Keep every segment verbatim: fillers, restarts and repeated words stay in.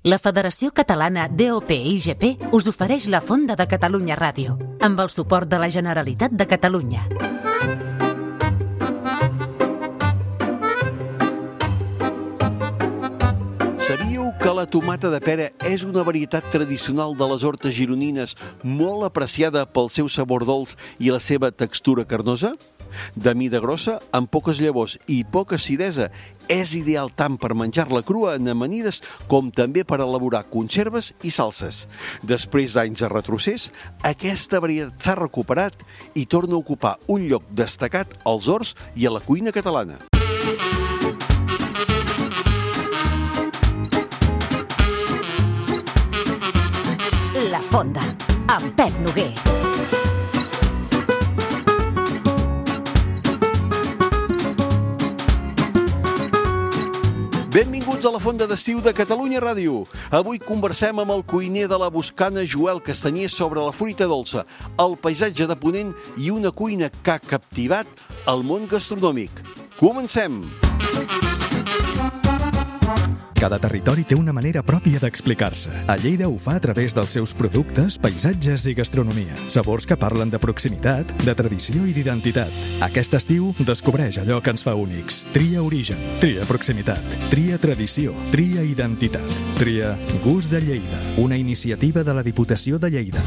La Federació Catalana D O P I G P us ofereix la Fonda de Catalunya Ràdio, amb el suport de la Generalitat de Catalunya. Sabíeu que la tomata de pera és una varietat tradicional de les hortes gironines molt apreciada pel seu sabor dolç i la seva textura carnosa? De mida grossa, amb poques llavors i poca acidesa, és ideal tant per menjar-la crua en amanides com també per elaborar conserves i salses. Després d'anys de retrocés, aquesta varietat s'ha recuperat i torna a ocupar un lloc destacat als horts i a la cuina catalana. La Fonda, amb Pep Noguer. Benvinguts a la Fonda d'Estiu de Catalunya Ràdio. Avui conversem amb el cuiner de la Boscana, Joel Castanyer, sobre la fruita dolça, el paisatge de Ponent i una cuina que ha captivat el món gastronòmic. Comencem! Cada territori té una manera pròpia d'explicar-se. A Lleida ho fa a través dels seus productes, paisatges i gastronomia. Sabors que parlen de proximitat, de tradició i d'identitat. Aquest estiu, descobreix allò que ens fa únics. Tria origen, tria proximitat, tria tradició, tria identitat. Tria Gust de Lleida, una iniciativa de la Diputació de Lleida.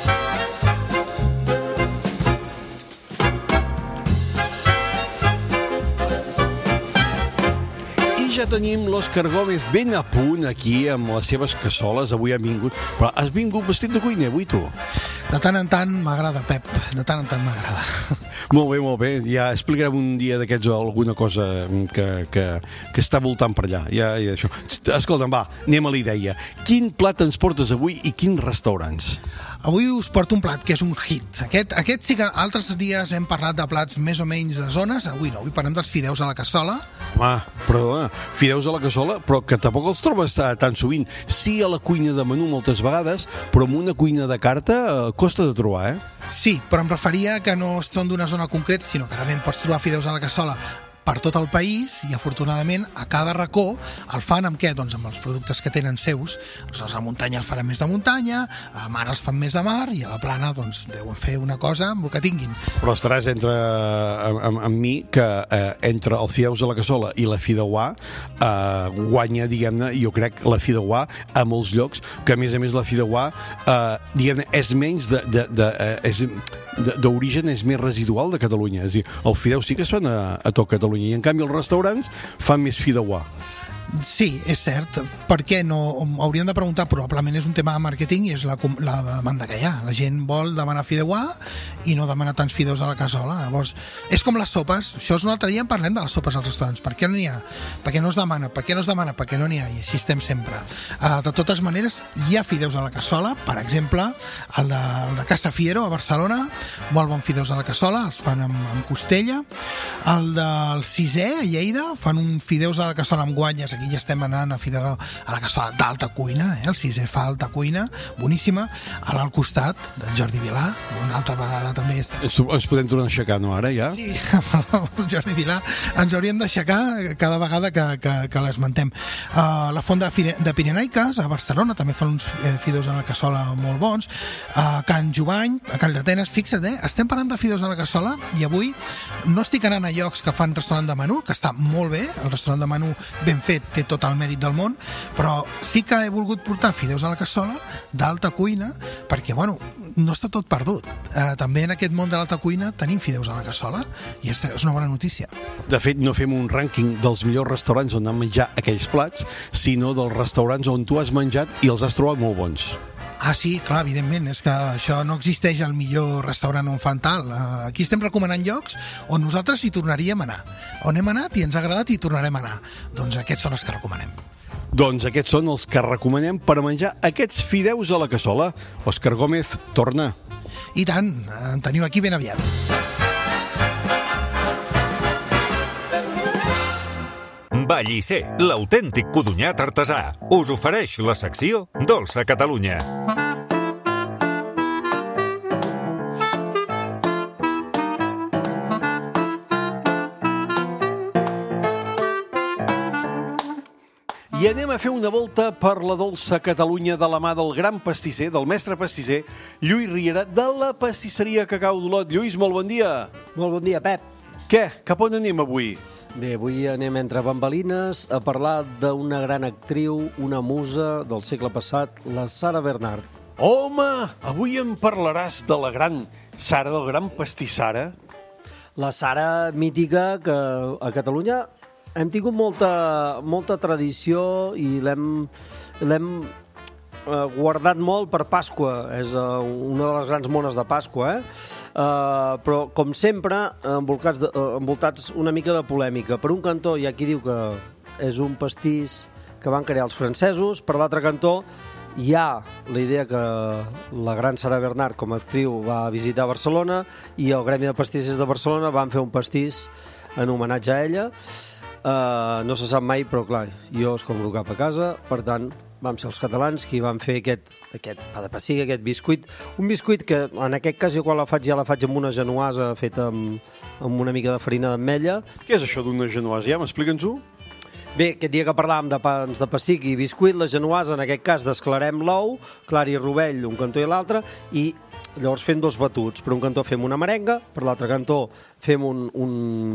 Ja tenim l'Òscar Gómez ben a punt aquí amb les seves cassoles. Avui ha vingut... Però has vingut vestit de cuiner avui, tu? De tant en tant m'agrada, Pep. De tant en tant m'agrada. Molt bé, molt bé. Ja explicarem un dia d'aquests alguna cosa que, que, que està voltant per allà. Ja, ja això. Escolta'm, va, anem a la idea. Quin plat ens portes avui i quins restaurants? Avui us porto un plat que és un hit. Aquest, aquest sí que altres dies hem parlat de plats més o menys de zones. Avui no, avui parlem dels fideus a la cassola. Home, perdona, fideus a la cassola, però que tampoc els trobes tan sovint. Sí a la cuina de menú moltes vegades, però en una cuina de carta eh, costa de trobar, eh? Sí, però em referia que no són d'una zona concreta, sinó que realment pots trobar fideus a la cassola per tot el país i afortunadament a cada racó el fan amb què? Doncs amb els productes que tenen seus. Aleshores, a la muntanya els faran més de muntanya, a mar els fan més de mar i a la plana doncs deuen fer una cosa amb el que tinguin. Però estaràs entre, amb, amb, amb mi que eh, entre el fideus a la cassola i la fideuà eh, guanya, diguem-ne, jo crec la fideuà a molts llocs, que a més a més la fideuà eh, diguem-ne, és menys de, de, de, eh, és d'origen és més residual de Catalunya. És a dir, el fideu sí que es fan a, a tot Catalunya i en canvi els restaurants fan més fideuà. Sí, és cert. Per què no? Hauríem de preguntar, probablement és un tema de màrqueting i és la, la demanda que hi ha. La gent vol demanar fideuà i no demanar tants fideus a la cassola. Llavors, és com les sopes. Això és un altre dia, en parlem de les sopes als restaurants. Per què no n'hi ha? Per què no es demana? Per què no es demana? Per què no n'hi ha? I així estem sempre. Uh, de totes maneres, hi ha fideus a la cassola. Per exemple, el de, el de Casa Fiero a Barcelona, molt bon fideus a la cassola, els fan amb, amb costella. El del Sisè a Lleida fan un fideus a la cassola amb guanyes. Aquí ja estem anant a fideu a la cassola d'alta cuina, eh? El Sisè fa alta cuina, boníssima. Ara al costat d'en Jordi Vilà, una altra vegada també està... Ens podem tornar a aixecar, no, ara, ja? Sí, el Jordi Vilà ens hauríem d'aixecar cada vegada que, que, que l'esmentem. Uh, la Font de, de Pirenaiques, a Barcelona, també fan uns fideus a la cassola molt bons. Uh, Can Jubany, a Call d'Atenes, fixa't, eh? Estem parlant de fideus a la cassola i avui no estic anant a llocs que fan restaurant de menú, que està molt bé, el restaurant de menú ben fet té tot el mèrit del món, però sí que he volgut portar fideus a la cassola d'alta cuina, perquè, bueno, no està tot perdut. Eh, també en aquest món de l'alta cuina tenim fideus a la cassola i és, és una bona notícia. De fet, no fem un rànquing dels millors restaurants on han menjat aquells plats, sinó dels restaurants on tu has menjat i els has trobat molt bons. Ah, sí, clar, evidentment, és que això no existeix el millor restaurant on fan tal. Aquí estem recomanant llocs on nosaltres hi tornaríem a anar. On hem anat i ens ha agradat i hi tornarem a anar. Doncs aquests són els que recomanem. Doncs aquests són els que recomanem per menjar aquests fideus a la cassola. Òscar Gómez, torna. I tant, en teniu aquí ben aviat. Vallisser, l'autèntic codonyat artesà, us ofereix la secció Dolça Catalunya. I anem a fer una volta per la dolça Catalunya de la mà del gran pastisser, del mestre pastisser, Lluís Riera, de la pastisseria Cacau d'Olot. Lluís, molt bon dia. Molt bon dia, Pep. Què? Cap on anem avui? Bé, avui anem entre bambalines a parlar d'una gran actriu, una musa del segle passat, la Sarah Bernhardt. Home, avui em parlaràs de la gran Sara, del gran pastissara. La Sara mítica que a Catalunya hem tingut molta, molta tradició i l'hem l'hem eh, guardat molt per Pasqua. És eh, una de les grans mones de Pasqua, eh? Uh, però, com sempre, envoltats, de, uh, envoltats una mica de polèmica. Per un cantó hi ha qui diu que és un pastís que van crear els francesos, per l'altre cantó hi ha la idea que la gran Sarah Bernhardt com a actriu va visitar Barcelona i el Gremi de Pastissers de Barcelona van fer un pastís en homenatge a ella. Uh, no se sap mai, però clar, jo es cobro cap a casa, per tant vam ser els catalans qui van fer aquest, aquest pa de pessiga, aquest biscuit, un biscuit que en aquest cas jo quan la faig ja la faig amb una genoasa feta amb, amb una mica de farina d'ametlla. Què és això d'una genoasa? Ja m'explica'ns-ho? Bé, aquest dia que parlàvem de pans de pessic i biscuit, la genoasa en aquest cas desclarem l'ou, clara i rovell un cantó i l'altre, i llavors fem dos batuts. Per un cantó fem una merenga, per l'altre cantó fem un... un,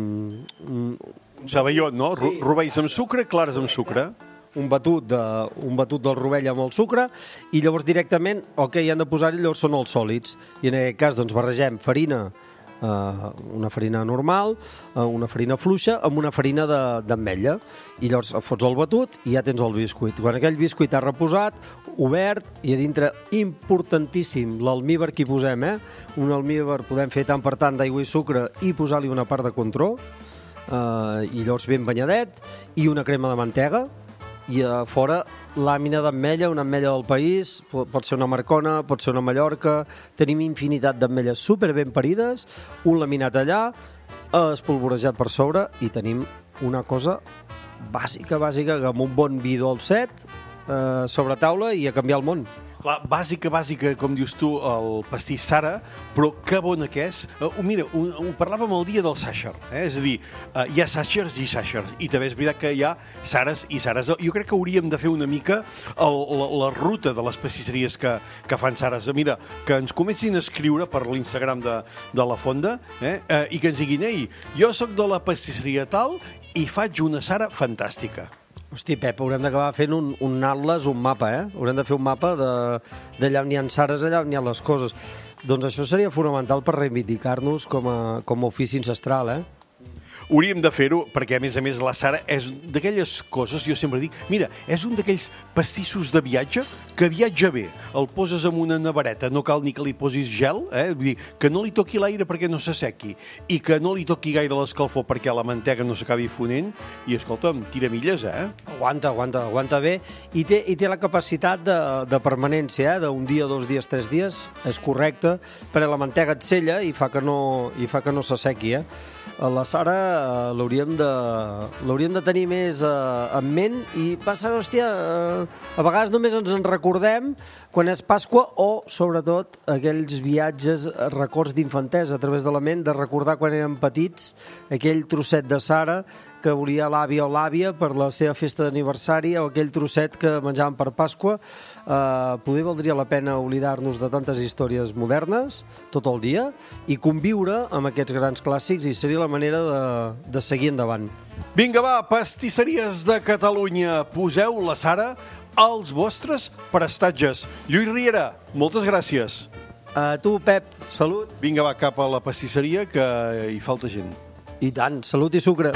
un Un sabellot, no? Sí. Rovells amb sucre, clares amb sucre. Un batut, de, un batut del rovell amb el sucre i llavors directament el que hi han de posar-hi llavors són els sòlids. I en aquest cas doncs barregem farina, eh, una farina normal, eh, una farina fluixa amb una farina d'ametlla. I llavors fots el batut i ja tens el biscuit. Quan aquell biscuit ha reposat, obert, i a dintre, importantíssim, l'almíbar que hi posem, eh? Un almíbar podem fer tant per tant d'aigua i sucre i posar-li una part de contró, Uh, i llavors ben banyadet, i una crema de mantega, i a fora làmina d'ametlla, una ametlla del país, pot ser una Marcona, pot ser una Mallorca, tenim infinitat d'ametlles super ben parides, un laminat allà, espolvorejat per sobre, i tenim una cosa bàsica, bàsica, que amb un bon vi dolcet uh, sobre taula i a canviar el món. Clar, bàsica, bàsica, com dius tu, el pastís Sara, però que bona que és. Uh, mira, ho, ho parlàvem el dia del Sacher, eh? És a dir, uh, hi ha Sachers i Sachers, i també és veritat que hi ha Sares i Sares. Jo crec que hauríem de fer una mica el, la, la ruta de les pastisseries que, que fan Sares. Mira, que ens comencin a escriure per l'Instagram de, de la Fonda, eh? uh, i que ens diguin, ei, jo sóc de la pastisseria tal i faig una Sara fantàstica. Hosti, Pep, haurem d'acabar fent un, un atlas, un mapa, eh? Haurem de fer un mapa d'allà on hi ha Sares, allà on hi ha les coses. Doncs això seria fonamental per reivindicar-nos com a, com a ofici ancestral, eh? Hauríem de fer-ho, perquè a més a més la Sara és d'aquelles coses, jo sempre dic, mira, és un d'aquells pastissos de viatge que viatja bé. El poses en una nevareta, no cal ni que li posis gel, eh? Vull dir, que no li toqui l'aire perquè no s'assequi, i que no li toqui gaire l'escalfor perquè la mantega no s'acabi fonent, i escolta'm, tira milles, eh? Aguanta, aguanta, aguanta bé, i té, i té la capacitat de, de permanència, eh? D'un dia, dos dies, tres dies, és correcte, perquè la mantega et sella i fa que no, i fa que no s'assequi, eh? La Sara uh, l'hauríem de, l'hauríem de tenir més uh, en ment i passa, hòstia, uh, a vegades només ens en recordem quan és Pasqua o, sobretot, aquells viatges, records d'infantesa a través de la ment, de recordar quan érem petits, aquell trosset de Sara que volia l'àvia o l'àvia per la seva festa d'aniversari o aquell trosset que menjàvem per Pasqua. Uh, poder valdria la pena oblidar-nos de tantes històries modernes tot el dia i conviure amb aquests grans clàssics i seria la manera de, de seguir endavant. Vinga, va, pastisseries de Catalunya, poseu la Sara als vostres prestatges. Lluís Riera, moltes gràcies. A uh, tu, Pep, salut. Vinga, va, cap a la pastisseria, que hi falta gent. I tant, salut i sucre.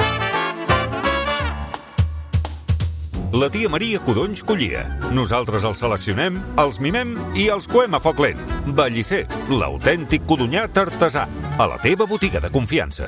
La tia Maria Codonys collia. Nosaltres els seleccionem, els mimem i els coem a foc lent. Ballisser, l'autèntic codonyat artesà. A la teva botiga de confiança.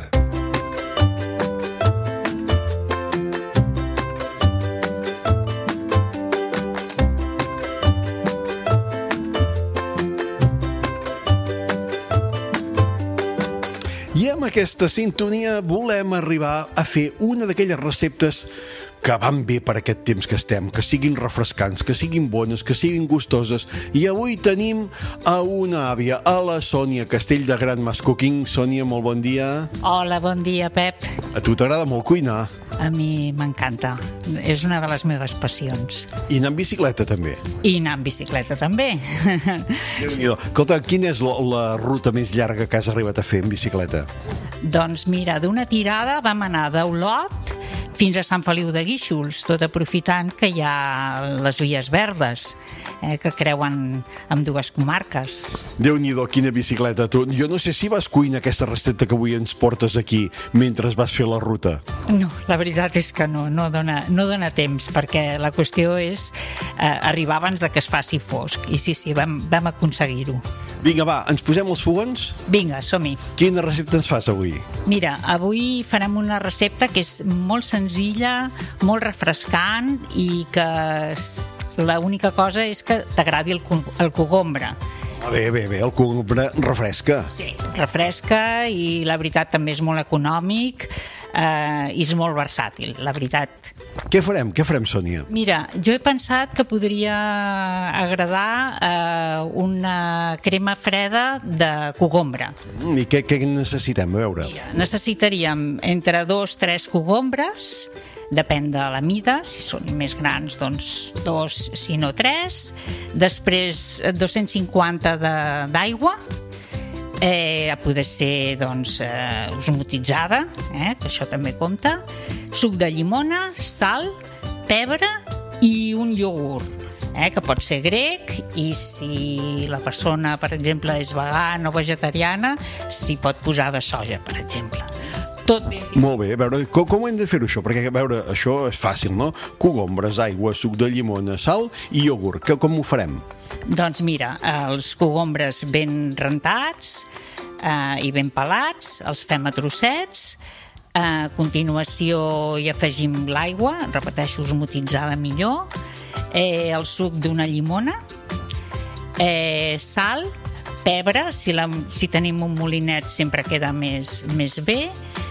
I amb aquesta sintonia volem arribar a fer una d'aquelles receptes que van bé per aquest temps que estem, que siguin refrescants, que siguin bones, que siguin gustoses. I avui tenim a una àvia, a la Sònia Castell de Gran Mas Cooking. Sònia, molt bon dia. Hola, bon dia, Pep. A tu t'agrada molt cuinar? A mi m'encanta. És una de les meves passions. I anar en bicicleta, també? I anar en bicicleta, també. Déu-n'hi-do. Escolta, quina és la, la ruta més llarga que has arribat a fer en bicicleta? Doncs mira, d'una tirada vam anar d'Olot fins a Sant Feliu de Guíxols, tot aprofitant que hi ha les vies verdes, eh, que creuen amb dues comarques. Déu-n'hi-do, quina bicicleta, tu. Jo no sé si vas cuinar aquesta recepta que avui ens portes aquí mentre vas fer la ruta. No, la veritat és que no, no dona, no dona temps, perquè la qüestió és eh, arribar abans de que es faci fosc. I sí, sí, vam, vam aconseguir-ho. Vinga, va, ens posem els fogons? Vinga, som-hi. Quina recepta ens fas avui? Mira, avui farem una recepta que és molt senzilla, molt refrescant i que l'única cosa és que t'agradi el, el cogombre. Ah, bé, bé, bé, el cogombre refresca. Sí, refresca i la veritat també és molt econòmic eh, i és molt versàtil, la veritat. Què farem? Què farem, Sònia? Mira, jo he pensat que podria agradar eh, una crema freda de cogombre. I què, què necessitem? A veure. Mira, necessitaríem entre dos, tres cogombres, depèn de la mida, si són més grans, doncs dos, si no tres. Després, dos-cents cinquanta d'aigua, eh, a poder ser doncs, eh, osmotitzada, eh, que això també compta, suc de llimona, sal, pebre i un iogurt, eh, que pot ser grec, i si la persona, per exemple, és vegana o vegetariana, s'hi pot posar de soja, per exemple. Tot bé. Molt bé, a veure, com, com hem de fer això? Perquè, a veure, això és fàcil, no? Cogombres, aigua, suc de llimona, sal i iogurt. Que, com ho farem? Doncs mira, els cogombres ben rentats eh, i ben pelats, els fem a trossets. A continuació hi afegim l'aigua, repeteixo, osmotitzada millor, eh, el suc d'una llimona, eh, sal, pebre, si, la, si tenim un molinet sempre queda més, més bé,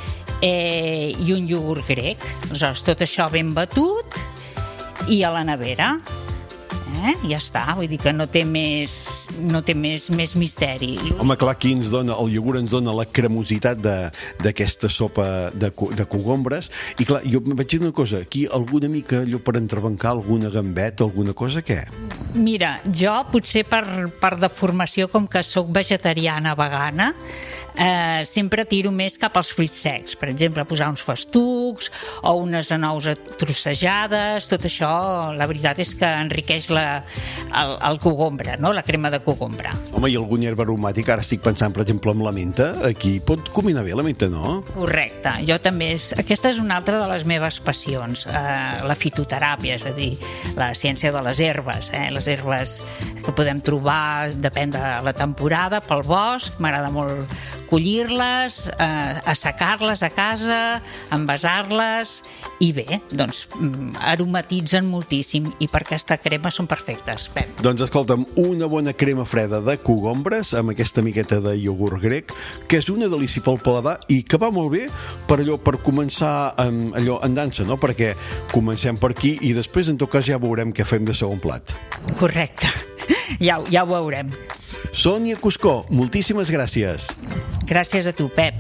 eh, i un iogurt grec. Aleshores, tot això ben batut i a la nevera. Eh? Ja està, vull dir que no té més, no té més, més misteri. Home, clar, aquí ens dona, el iogurt ens dona la cremositat d'aquesta sopa de, de cogombres. I clar, jo vaig dir una cosa, aquí alguna mica allò per entrebancar, alguna gambeta, alguna cosa, què? Mira, jo potser per, per deformació, com que sóc vegetariana vegana, eh, sempre tiro més cap als fruits secs. Per exemple, posar uns festucs o unes anous trossejades, tot això, la veritat és que enriqueix la El, el cogombre, no? La crema de cogombre. Home, i algun herba aromàtic? Ara estic pensant, per exemple, en la menta. Aquí pot combinar bé la menta, no? Correcte. Jo també... Aquesta és una altra de les meves passions, eh, la fitoteràpia, és a dir, la ciència de les herbes. Eh? Les herbes que podem trobar, depèn de la temporada, pel bosc. M'agrada molt collir-les, eh, assecar-les a casa, envasar-les, i bé, doncs aromatitzen moltíssim, i per aquesta crema són perfectes, Pep. Doncs escolta'm, una bona crema freda de cogombres amb aquesta miqueta de iogurt grec, que és una delícia pel paladar i que va molt bé per allò, per començar amb allò en dansa, no? Perquè comencem per aquí i després, en tot cas, ja veurem què fem de segon plat. Correcte. Ja, ja ho veurem. Sònia Cuscó, moltíssimes gràcies. Gràcies a tu, Pep.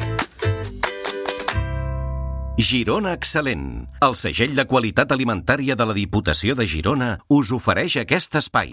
Girona Excel·lent, el segell de qualitat alimentària de la Diputació de Girona, us ofereix aquest espai.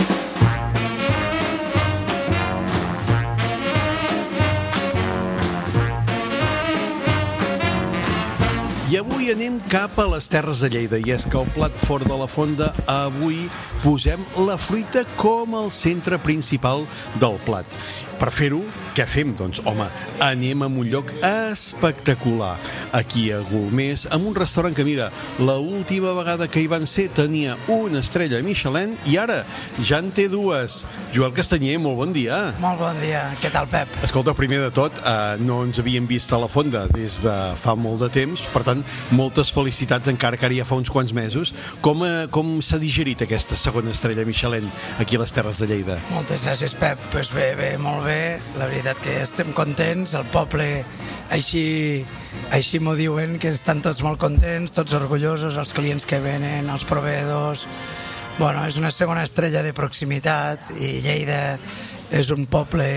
I avui anem cap a les Terres de Lleida, i és que al plat fort de la fonda avui posem la fruita com el centre principal del plat. Per fer-ho, què fem? Doncs, home, anem a un lloc espectacular, aquí a Golmés, amb un restaurant que, mira, l'última vegada que hi van ser tenia una estrella Michelin i ara ja en té dues. Joel Castanyer, molt bon dia. Molt bon dia. Què tal, Pep? Escolta, primer de tot, eh, no ens havíem vist a la fonda des de fa molt de temps, per tant, moltes felicitats, encara que ara ja fa uns quants mesos. Com, eh, com s'ha digerit aquesta segona estrella Michelin aquí a les Terres de Lleida? Moltes gràcies, Pep. Pues bé, bé, molt bé. bé, la veritat que estem contents, el poble així, així m'ho diuen, que estan tots molt contents, tots orgullosos, els clients que venen, els proveïdors. Bueno, és una segona estrella de proximitat i Lleida és un poble,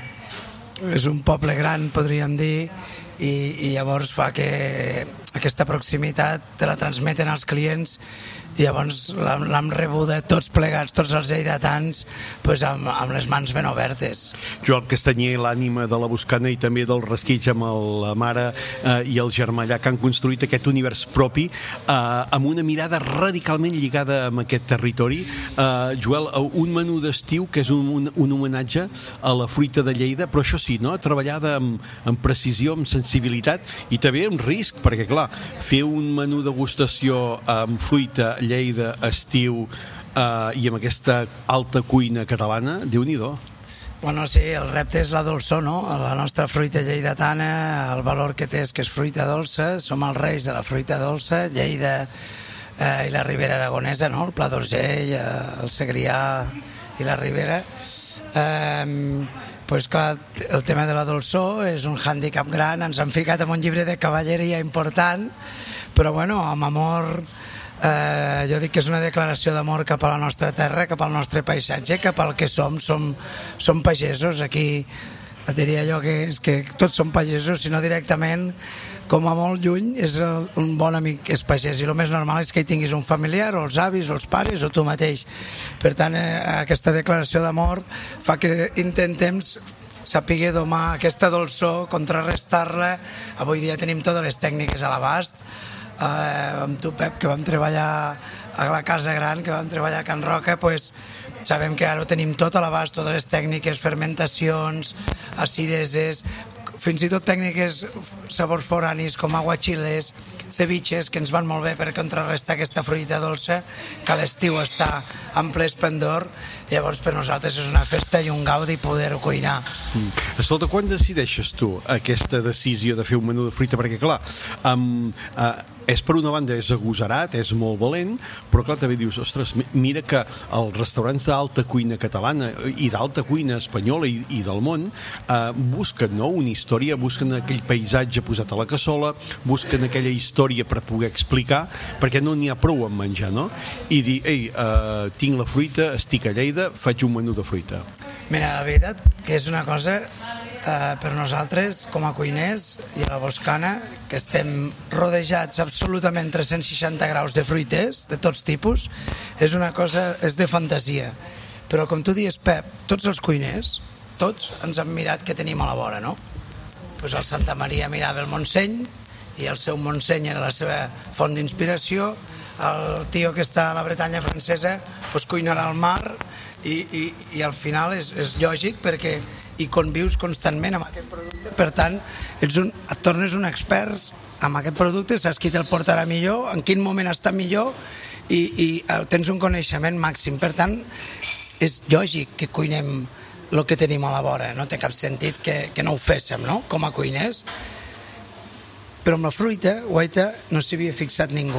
és un poble gran, podríem dir, i, i llavors fa que aquesta proximitat te la transmeten als clients i llavors l'hem rebuda tots plegats, tots els lleidatans, pues amb, amb les mans ben obertes. Joel Castanyer, l'ànima de la Boscana i també del Rasquig amb el, la mare eh, i el germà allà, que han construït aquest univers propi eh, amb una mirada radicalment lligada amb aquest territori. Eh, Joel, un menú d'estiu que és un, un, un homenatge a la fruita de Lleida, però això sí, no? Treballada amb, amb precisió, amb sensibilitat i també amb risc, perquè clar, fer un menú degustació amb fruita Lleida, estiu eh, i amb aquesta alta cuina catalana, Déu-n'hi-do. Bueno, sí, el repte és la dolçor, no? La nostra fruita lleidatana, el valor que té és que és fruita dolça, som els reis de la fruita dolça, Lleida eh, i la Ribera Aragonesa, no? El Pla d'Urgell, eh, el Segrià i la Ribera. Eh, pues clar, el tema de la dolçor és un hàndicap gran, ens han ficat en un llibre de cavalleria important, però bueno, amb amor. Eh, jo dic que és una declaració d'amor cap a la nostra terra, cap al nostre paisatge, cap al que som, som, som pagesos. Aquí diria jo que, és que tots som pagesos, si no directament, com a molt lluny, és el, un bon amic que és pagès, i el més normal és que hi tinguis un familiar, o els avis, o els pares, o tu mateix. Per tant, eh, aquesta declaració d'amor fa que intentem saber domar aquesta dolçor, contrarrestar-la. Avui dia tenim totes les tècniques a l'abast. Uh, amb tu, Pep, que vam treballar a la Casa Gran, que vam treballar a Can Roca, pues, sabem que ara ho tenim tot a l'abast, totes les tècniques, fermentacions, acideses, fins i tot tècniques, sabors foranis com aguachiles, ceviches, que ens van molt bé per contrarrestar aquesta fruita dolça, que a l'estiu està en ple esplendor. Llavors per nosaltres és una festa i un gaudi poder-ho cuinar. Mm. Escolta, quan decideixes tu aquesta decisió de fer un menú de fruita? Perquè clar, um, uh, és per una banda és agosarat, és molt valent, però clar, també dius, ostres, mira que els restaurants d'alta cuina catalana i d'alta cuina espanyola i, i del món uh, busquen, no?, una història, busquen aquell paisatge posat a la cassola, busquen aquella història per poder explicar, perquè no n'hi ha prou en menjar, no? I dir, ei, uh, tinc la fruita, estic a Lleida, faig un menú de fruita. Mira, la veritat que és una cosa eh, per nosaltres com a cuiners i a la Boscana, que estem rodejats absolutament tres-cents seixanta graus de fruiters de tots tipus, és una cosa, és de fantasia. Però com tu dius, Pep, tots els cuiners, tots ens han mirat què tenim a la vora, no? Pues el Santa Maria mirava el Montseny i el seu Montseny era la seva font d'inspiració, el tio que està a la Bretanya francesa pues cuinarà al mar i, i, i al final és, és lògic perquè hi convius constantment amb aquest producte, per tant ets un, et tornes un expert amb aquest producte, saps qui te'l portarà millor, en quin moment està millor i, i tens un coneixement màxim, per tant és lògic que cuinem el que tenim a la vora, no té cap sentit que, que no ho féssim, no?, com a cuiners. Però amb la fruita, guaita, no s'hi havia fixat ningú.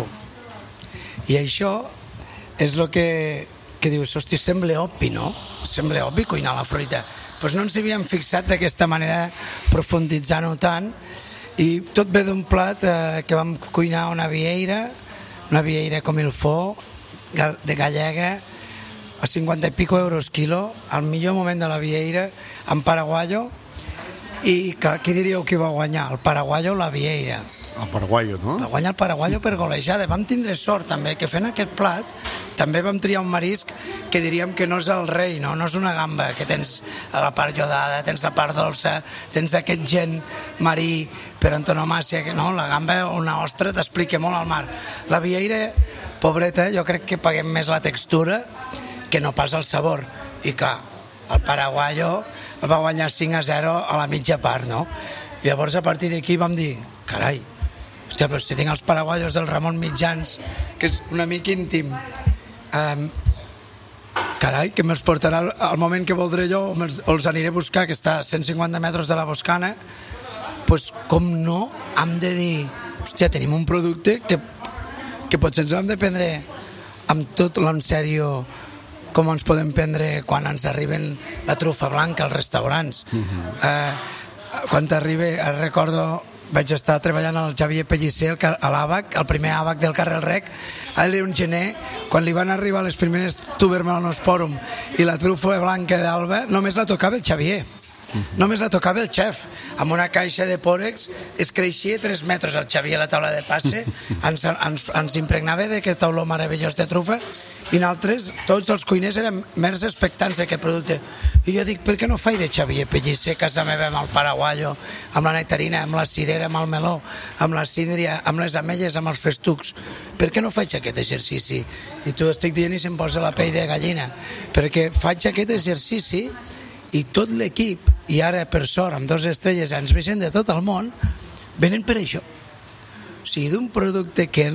I això és el que, que dius, hosti, sembla obvi, no? Sembla obvi cuinar la fruita. Doncs pues no ens hi havíem fixat d'aquesta manera, profunditzant-ho tant, i tot ve d'un plat eh, que vam cuinar una vieira, una vieira com il fo, de gallega, a cinquanta i pico euros quilo, al millor moment de la vieira, en paraguayo, i què diríeu que va guanyar? El paraguayo o la vieira? El paraguayo, no? Va guanyar el paraguayo per golejada. Vam tindre sort també que fent aquest plat també vam triar un marisc que diríem que no és el rei, no, no és una gamba, que tens a la part iodada, tens la part dolça, tens aquest gen marí per antonomàcia, que no, la gamba o una ostra t'explica molt al mar. La vieira, pobreta, jo crec que paguem més la textura que no pas el sabor. I clar, el paraguayo el va guanyar cinc a zero a la mitja part, no? I llavors a partir d'aquí vam dir, carai, hòstia, però si tinc els paraguayos del Ramon Mitjans, que és un amic íntim, um, carai, que me'ls portarà al moment que voldré jo, o els aniré a buscar, que està a cent cinquanta metres de la Boscana, doncs com no hem de dir, hòstia, tenim un producte que, que potser ens l'hem de prendre amb tot l'en sèrio com ens podem prendre quan ens arriben la trufa blanca als restaurants. Uh-huh. Eh, quan t'arriba, recordo, vaig estar treballant al Xavier Pellicer a l'àbac, el primer àbac del carrer El Rec, era un gener, quan li van arribar les primeres tubermanosporum i la trufa blanca d'Alba, només la tocava el Xavier. Uh-huh. Només la tocava el xef, amb una caixa de pòrex, es creixia tres metres el Xavier a la taula de passe, ens, ens, ens impregnava d'aquest olor meravellós de trufa, i nosaltres, tots els cuiners, érem mers expectants d'aquest producte. I jo dic, per què no faig de Xavier Pellicer, casa meva, amb el paraguayo, amb la nectarina, amb la cirera, amb el meló, amb la síndria, amb les ametlles, amb els festucs? Per què no faig aquest exercici? I tu estic dient i se'm posa la pell de gallina, perquè faig aquest exercici i tot l'equip, i ara per sort amb dos estrelles ens veixen de tot el món, venen per això. O sigui, d'un producte que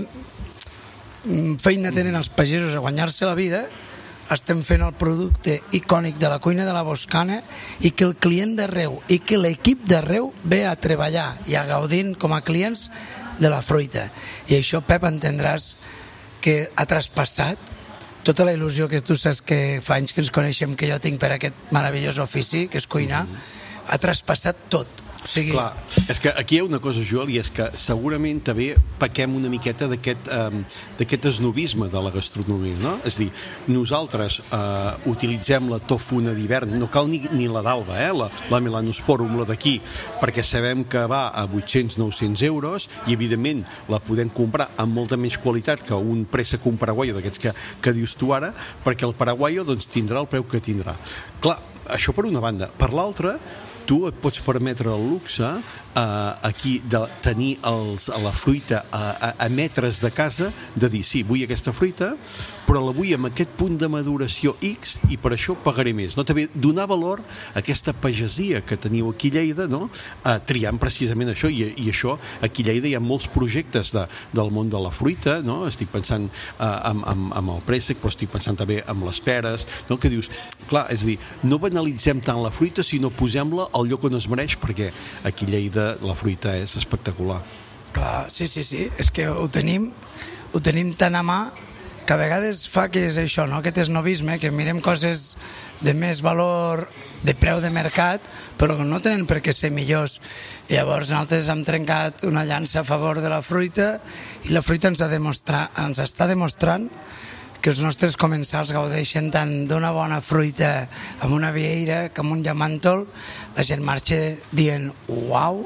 feina tenen els pagesos a guanyar-se la vida, estem fent el producte icònic de la cuina de la Boscana i que el client d'arreu i que l'equip d'arreu ve a treballar i a gaudint com a clients de la fruita. I això, Pep, entendràs que ha traspassat tota la il·lusió que tu saps que fa anys que ens coneixem, que jo tinc per aquest meravellós ofici, que és cuinar, ha traspassat tot. O sigui... Clar, és que aquí hi ha una cosa, Joel, i és que segurament també pequem una miqueta d'aquest um, d'aquest esnovisme de la gastronomia, no? És a dir, nosaltres uh, utilitzem la tofuna d'hivern, no cal ni, ni la d'Alba, eh? la, la Melanosporum, la d'aquí, perquè sabem que va a vuit-cents a nou-cents euros i, evidentment, la podem comprar amb molta més qualitat que un préssec, un paraguayo d'aquests que, que dius tu ara, perquè el paraguayo doncs, tindrà el preu que tindrà. Clar, això per una banda. Per l'altra, tu et pots permetre el luxe eh, aquí de tenir els, la fruita a, a, a metres de casa, de dir, sí, vull aquesta fruita, però la vull amb aquest punt de maduració X i per això pagaré més. No? També donar valor a aquesta pagesia que teniu aquí a Lleida, no? eh, triant precisament això, i, i això aquí a Lleida hi ha molts projectes de, del món de la fruita, no? Estic pensant eh, amb, amb, amb el préssec, però estic pensant també amb les peres, no? Que dius, clar, és a dir, no banalitzem tant la fruita, sinó posem-la al lloc on es mereix, perquè aquí a Lleida la fruita és espectacular. Clar, sí, sí, sí, és que ho tenim, ho tenim tan a mà que a vegades fa que és això, no? Aquest esnovisme, que mirem coses de més valor de preu de mercat, però no tenen per què ser millors. I llavors nosaltres hem trencat una llança a favor de la fruita i la fruita ens, ha demostrat, ens està demostrant que els nostres comensals gaudeixen tant d'una bona fruita amb una vieira com un llamàntol, la gent marxa dient uau,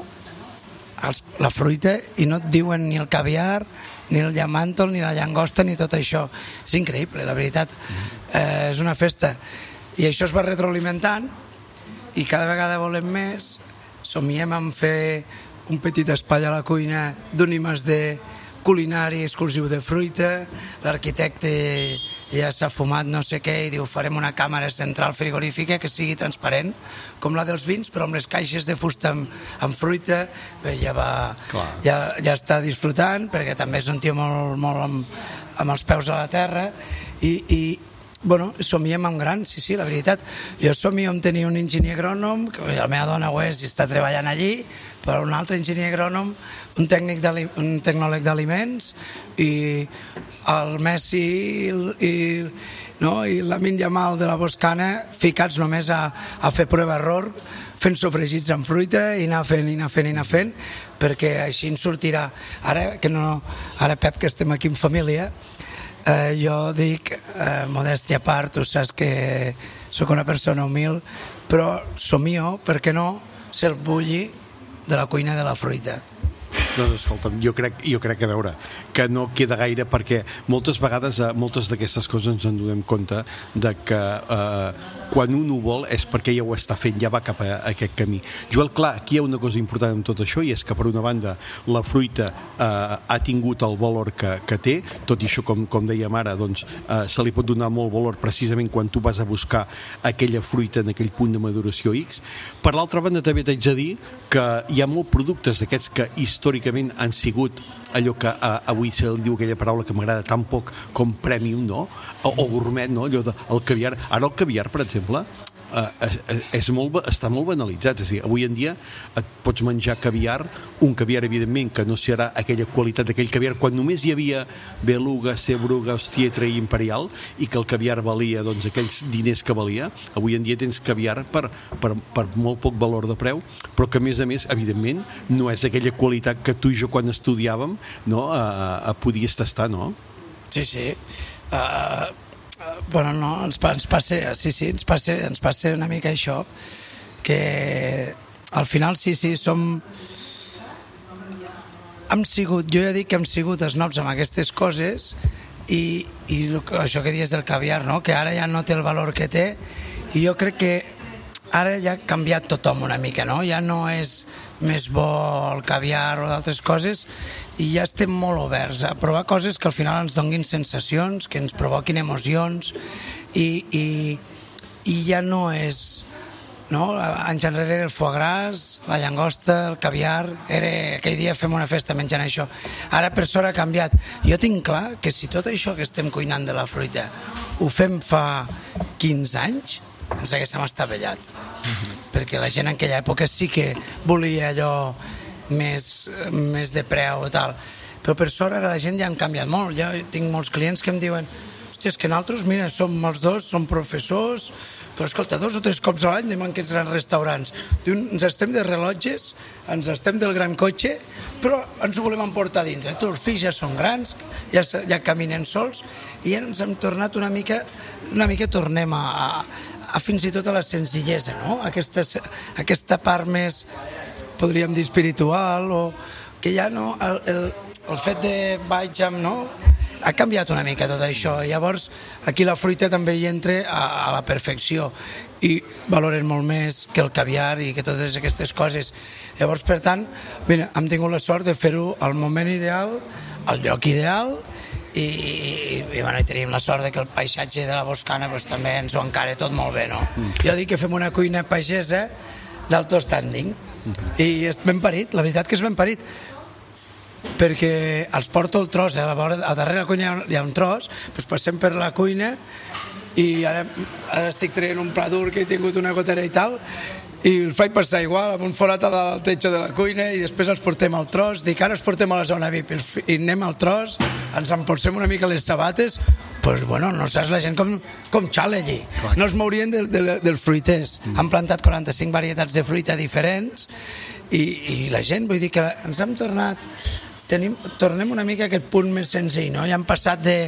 els, la fruita, i no et diuen ni el caviar, ni el llamàntol, ni la llangosta, ni tot això. És increïble, la veritat. Eh, és una festa. I això es va retroalimentant i cada vegada volem més. Somiem en fer un petit espai a la cuina d'un I més D culinari exclusiu de fruita. L'arquitecte ja s'ha fumat no sé què i diu farem una càmera central frigorífica que sigui transparent com la dels vins, però amb les caixes de fusta amb, amb fruita. Bé, ja va ja, ja està disfrutant, perquè també és un tio molt, molt amb, amb els peus a la terra i, i bueno, somiem en gran, sí, sí, la veritat. Jo somio en tenir un enginyer agrònom, que la meva dona ho és i està treballant allí, però un altre enginyer agrònom, un tècnic un tecnòleg d'aliments, i el Messi i, i, no, i l'Amin Yamal de la Boscana ficats només a, a fer prova-error, fent sofregits amb fruita i anar fent, i anar fent, i anar fent, perquè així ens sortirà. Ara, que no, ara Pep, que estem aquí en família, Eh, jo dic, eh, modèstia a part, tu saps que sóc una persona humil, però somio, per què no, ser el bulli de la cuina de la fruita. Doncs escolta'm, jo crec, jo crec que a veure, que no queda gaire, perquè moltes vegades eh, moltes d'aquestes coses ens en donem compte de que eh, quan un ho vol és perquè ja ho està fent, ja va cap a, a aquest camí. Joel, clar, aquí hi ha una cosa important en tot això, i és que per una banda la fruita eh, ha tingut el valor que, que té, tot i això, com, com dèiem ara, doncs, eh, se li pot donar molt valor precisament quan tu vas a buscar aquella fruita en aquell punt de maduració X. Per l'altra banda també t'haig de dir que hi ha molts productes d'aquests que històricament han sigut allò que eh, avui se li diu aquella paraula que m'agrada tan poc com premium, no? O, o gourmet, no? Allò de, el caviar. Ara el caviar, per exemple, eh, és molt, està molt banalitzat. És a dir, avui en dia et pots menjar caviar, un caviar, evidentment, que no serà aquella qualitat d'aquell caviar, quan només hi havia beluga, cebruga, ostietra i imperial, i que el caviar valia doncs, aquells diners que valia. Avui en dia tens caviar per, per, per molt poc valor de preu, però que, a més a més, evidentment, no és aquella qualitat que tu i jo, quan estudiàvem, no, a, a podies tastar, no? Sí, sí. Uh, uh, bueno, no, ens, ens passa, sí, sí, ens passa, ens passa una mica això, que al final, sí, sí, som... Hem sigut, jo ja dic que hem sigut snobs amb aquestes coses i, i això que dius del caviar, no? Que ara ja no té el valor que té, i jo crec que ara ja ha canviat tothom una mica, no? Ja no és més bo el caviar o d'altres coses, i ja estem molt oberts a provar coses que al final ens donguin sensacions, que ens provoquin emocions, i, i, i ja no és... No? Anys enrere era el foie gras, la llagosta, el caviar, era aquell dia fem una festa menjant això. Ara per sort ha canviat. Jo tinc clar que si tot això que estem cuinant de la fruita ho fem fa quinze anys, ens haguéssim estavellat. Mm-hmm. Perquè la gent en aquella època sí que volia allò més, més de preu i tal. Però per sort ara la gent ja han canviat molt. Jo tinc molts clients que em diuen: hòstia, és que nosaltres, mira, som els dos, som professors, però escolta, dos o tres cops a l'any anem a aquests grans restaurants. Diuen, ens estem de rellotges, ens estem del gran cotxe, però ens ho volem emportar dintre. Tots els fills ja són grans, ja, ja caminen sols, i ja ens hem tornat una mica, una mica tornem a, a, a fins i tot a la senzillesa, no? Aquesta, aquesta part més, podríem dir, espiritual, o que ja no... El, el, el fet de vaig amb, no? Ha canviat una mica tot això. Llavors, aquí la fruita també hi entra a, a la perfecció i valoren molt més que el caviar i que totes aquestes coses. Llavors, per tant, mira, hem tingut la sort de fer-ho al moment ideal, al lloc ideal, i, i, i, bueno, i tenim la sort de que el paisatge de la Boscana pues, també ens ho encara tot molt bé, no? Mm. Jo dic que fem una cuina pagesa d'alto standing, mm. i és ben parit, la veritat que és ben parit, perquè els porto el tros, eh? a, la vora, a darrere la cuina hi ha un tros, doncs passem per la cuina i ara, ara estic traient un pla dur que he tingut una gotera i tal, i el faig passar igual amb un forat al techo de la cuina, i després els portem al tros. Dic, ara els portem a la zona V I P i anem al tros, ens empolsem una mica les sabates, pues, bueno, no saps la gent com, com xala allí. No es mourien de, de, dels fruiters. Mm. Han plantat quaranta-cinc varietats de fruita diferents, i, i la gent, vull dir que ens hem tornat... Tenim, tornem una mica a aquest punt més senzill, no? Ja hem passat de...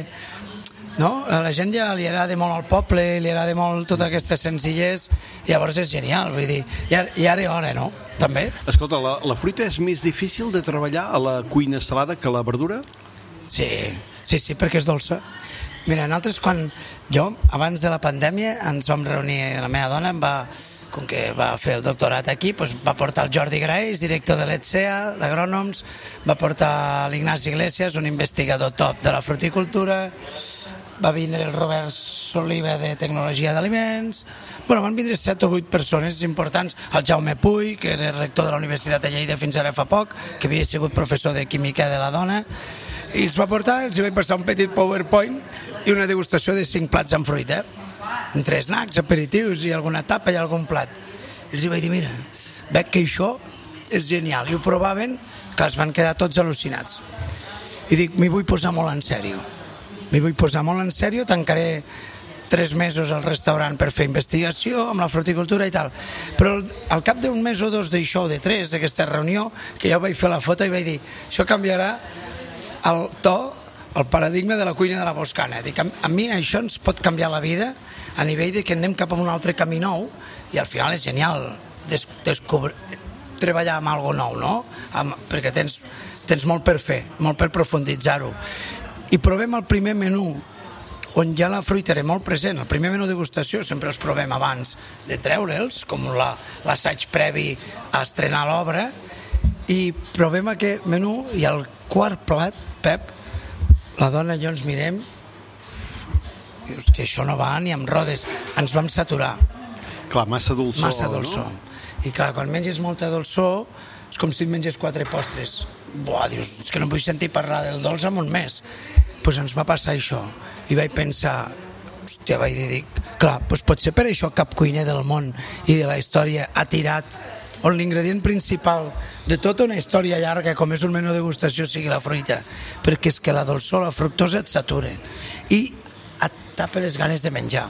No? A la gent ja li agrada molt al poble, li agrada molt tota aquesta senzillesa, i llavors és genial, vull dir, ja, ja era hora, no? També. Escolta, la, la fruita és més difícil de treballar a la cuina salada que la verdura? Sí, sí, sí, perquè és dolça. Mira, nosaltres quan... Jo, abans de la pandèmia, ens vam reunir, la meva dona em va... com que va fer el doctorat aquí, doncs va portar el Jordi Graeix, director de l'E T S E A, d'agrònoms, va portar l'Ignasi Iglesias, un investigador top de la fruticultura, va vindre el Robert Soliva de Tecnologia d'Aliments, bueno, van vindre set o vuit persones importants, el Jaume Puy, que era rector de la Universitat de Lleida fins ara fa poc, que havia sigut professor de química de la dona, i els va portar, els vaig passar un petit PowerPoint i una degustació de cinc plats amb fruita, entre snacks, aperitius i alguna tapa i algun plat. I els vaig dir, mira, veig que això és genial. I ho provaven, que es van quedar tots al·lucinats. I dic, m'hi vull posar molt en sèrio. M'hi vull posar molt en sèrio, tancaré tres mesos al restaurant per fer investigació amb la fruticultura i tal. Però al cap d'un mes o dos d'això, de tres, d'aquesta reunió, que ja vaig fer la foto i vaig dir, això canviarà el to, el paradigma de la cuina de la Boscana. Dic, a mi això ens pot canviar la vida a nivell de que anem cap a un altre camí nou, i al final és genial des descobrir, treballar amb alguna nou, no? Amb, perquè tens, tens molt per fer, molt per profunditzar-ho. I provem el primer menú, on ja la fruita era molt present. El primer menú de degustació sempre els provem abans de treure'ls, com l'assaig previ a estrenar l'obra, i provem aquest menú, i al quart plat, Pep, la dona i jo ens mirem, hòstia, això no va ni amb rodes, ens vam saturar. Clar, massa dolçor, massa dolçor. No? I clar, quan menges molta dolçor, és com si menges quatre postres. Buah, dius, és que no vull sentir parlar del dolç en un mes. Doncs pues ens va passar això. I vaig pensar, hòstia, vaig dir, dic, clar, doncs potser per això cap cuiner del món i de la història ha tirat on l'ingredient principal de tota una història llarga com és un menú de degustació sigui la fruita, perquè és que la dolçor, la fructosa et satura i et tapa les ganes de menjar.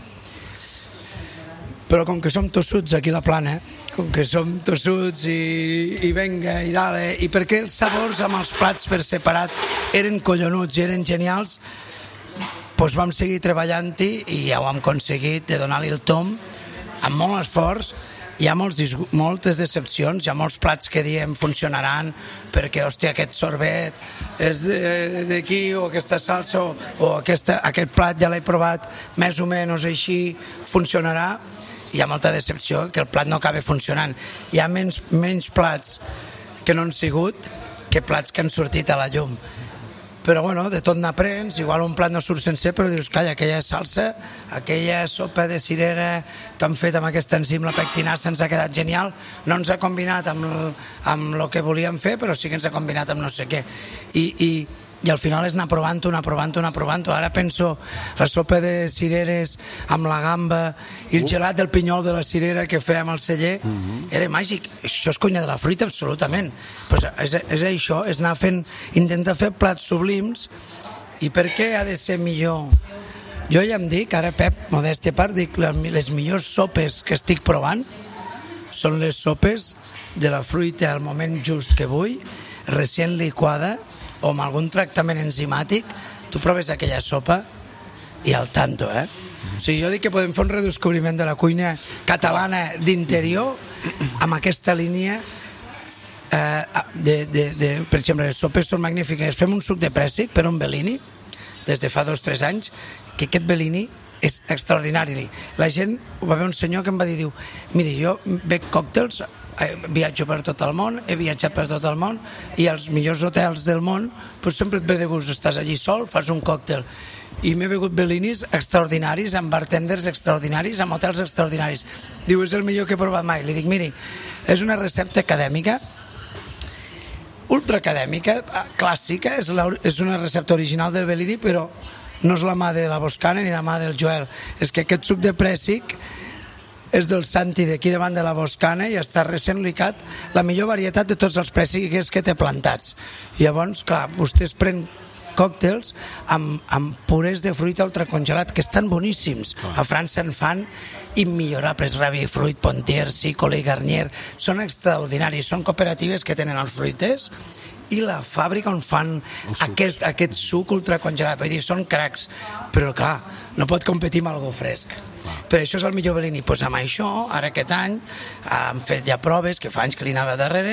Però com que som tossuts aquí a la Plana, com que som tossuts i, i venga, i dale, i perquè els sabors amb els plats per separat eren collonuts i eren genials, doncs vam seguir treballant-hi i ja ho hem aconseguit de donar-li el tom amb molt esforç. Hi ha molts, moltes decepcions, hi ha molts plats que diem funcionaran perquè, hòstia, aquest sorbet és d'aquí, o aquesta salsa, o, o aquesta, aquest plat ja l'he provat més o menys així, funcionarà. Hi ha molta decepció que el plat no acaba funcionant. Hi ha menys, menys plats que no han sigut que plats que han sortit a la llum. Però, bueno, de tot n'aprens, igual un plat no surt sencer, però dius, calla, aquella salsa, aquella sopa de cirera que han fet amb aquest enzim, la pectinasa, ens ha quedat genial, no ens ha combinat amb el, amb el que volíem fer, però sí que ens ha combinat amb no sé què. I, i, i al final és anar provant-ho, anar provant-ho, anar provant-ho. Ara penso, la sopa de cireres amb la gamba i el gelat del pinyol de la cirera que fèiem al celler, uh-huh. Era màgic. Això és conya de la fruita, absolutament. Pues és, és això, és anar fent, intentar fer plats sublims. I per què ha de ser millor? Jo ja em dic, ara Pep, modèstia a part, dic, les millors sopes que estic provant són les sopes de la fruita al moment just que vull, recient liquada, o amb algun tractament enzimàtic, tu proves aquella sopa i al tanto, eh? O sigui, jo dic que podem fer un redescobriment de la cuina catalana d'interior amb aquesta línia eh, de, de, de, per exemple, les sopes són magnífiques. Fem un suc de préssic per un Bellini des de fa dos o tres anys, que aquest Bellini és extraordinari. La gent, va haver un senyor que em va dir, diu, miri, jo bec còctels, viatjo per tot el món, he viatjat per tot el món i als millors hotels del món pues sempre et ve de gust, estàs allí sol, fas un còctel, i m'he begut Bellinis extraordinaris, amb bartenders extraordinaris, amb hotels extraordinaris. Diu, és el millor que he provat mai. Li dic, miri, és una recepta acadèmica, ultraacadèmica, clàssica, és, la, és una recepta original del Bellini, però no és la mà de la Boscana ni la mà del Joel, és que aquest suc de préssic és del Santi d'aquí davant de la Boscana i està recent licat la millor varietat de tots els préssics que té plantats. I llavors, clar, vostès pren còctels amb, amb purés de fruita ultracongelat que estan boníssims. A França en fan immillorables, Ravi Fruit, Pontier, Sicoli, Garnier, són extraordinaris, són cooperatives que tenen els fruiters i la fàbrica on fan aquest, aquest suc ultracongelat. Vull dir, són cracs, però clar, no pot competir amb algo fresc. Però això és el millor Bellini. Pues amb això, ara aquest any, hem fet ja proves, que fa anys que li anava darrere,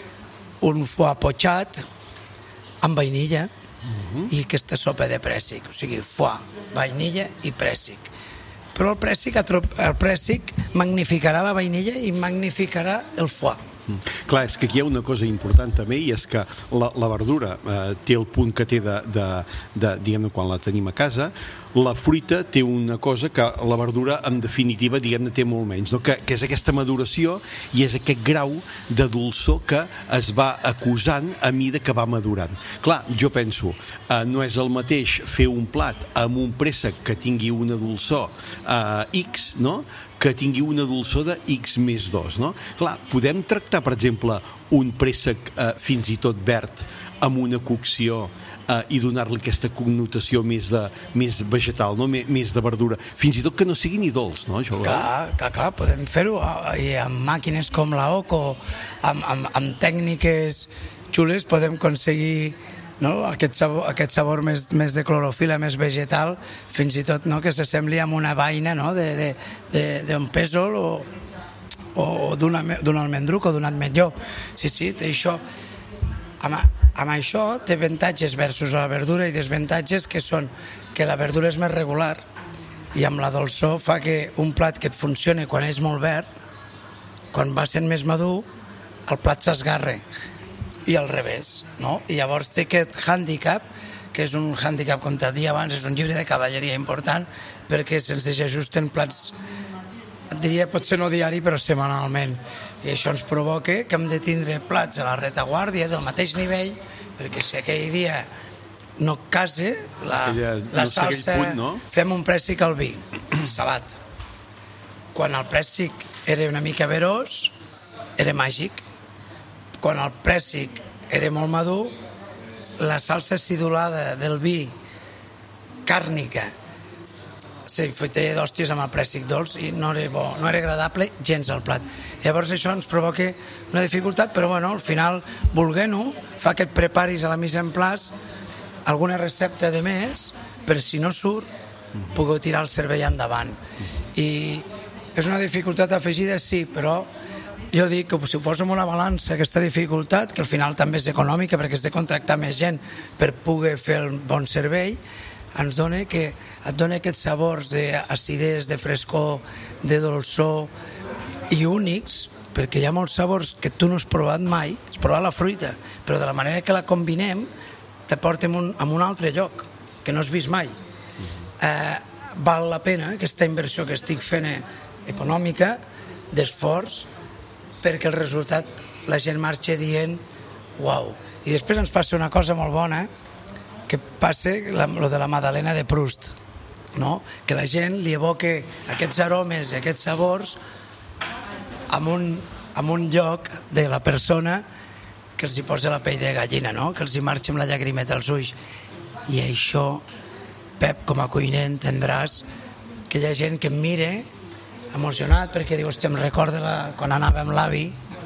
un foie potxat amb vainilla uh-huh. i aquesta sopa de préssic. O sigui, foie, vainilla i préssic. Però el préssic, el préssic magnificarà la vainilla i magnificarà el foie. Clar, és que aquí hi ha una cosa important també, i és que la, la verdura eh, té el punt que té de, de, de diguem-ne, quan la tenim a casa. La fruita té una cosa que la verdura, en definitiva, diguem-ne, té molt menys, no? que, que és aquesta maduració i és aquest grau de dolçor que es va acusant a mida que va madurant. Clar, jo penso, eh, no és el mateix fer un plat amb un préssec que tingui una dolçor eh, X, no?, que tingui una dolçor de X més dos, no? Clar, podem tractar, per exemple, un préssec eh, fins i tot verd amb una cocció eh, i donar-li aquesta connotació més, de, més vegetal, no? M més de verdura, fins i tot que no sigui ni dolç, no? Això, clar, clar, clar, podem fer-ho i amb màquines com la O C o amb, amb, amb tècniques xules podem aconseguir, no? aquest sabor, aquest sabor més, més de clorofila, més vegetal, fins i tot, no? que s'assembli amb una vaina, no? d'un pèsol o, o d'un almendruc o d'un ametlló. Sí, sí, té això. Amb, amb això té avantatges versus la verdura i desavantatges, que són que la verdura és més regular i amb la dolçor fa que un plat que et funcioni quan és molt verd, quan va sent més madur, el plat s'esgarra. I al revés, no? I llavors té aquest hàndicap, que és un hàndicap, com t'ha dit abans, és un llibre de cavalleria important, perquè se'ns ajusten plats, et diria, potser no diari, però setmanalment. I això ens provoca que hem de tindre plats a la retaguardia del mateix nivell, perquè si aquell dia no case la, Aquella, la no sé, aquell salsa, punt, no? fem un préssic al vi, salat. Quan el préssic era una mica verós, era màgic. Quan el préssic era molt madur, la salsa acidulada del vi, càrnica, se feia d'hòsties amb el préssic dolç i no era bo, no era agradable gens al plat. Llavors això ens provoca una dificultat, però bueno, al final, volguent-ho, fa que et preparis a la mise en place alguna recepta de més per si no surt, pugueu tirar el cervell endavant. I és una dificultat afegida, sí, però jo dic que si ho poso en una balança, aquesta dificultat, que al final també és econòmica perquè has de contractar més gent per poder fer el bon servei, ens dona que et dona aquests sabors d'acidès, de frescor, de dolçor i únics, perquè hi ha molts sabors que tu no has provat mai, has provat la fruita, però de la manera que la combinem te porta en un, en un altre lloc que no has vist mai. Eh, val la pena aquesta inversió que estic fent econòmica, d'esforç, perquè el resultat la gent marxa dient uau. I després ens passa una cosa molt bona, que passa la, lo de la Madalena de Proust, no? Que la gent li evoca aquests aromes i aquests sabors en un, en un lloc de la persona que els hi posa la pell de gallina, no? Que els hi marxa amb la llagrimeta als ulls. I això, Pep, com a cuiner, entendràs que hi ha gent que em mira emocionat perquè diu, hòstia, em recorda la, quan anava amb l'avi,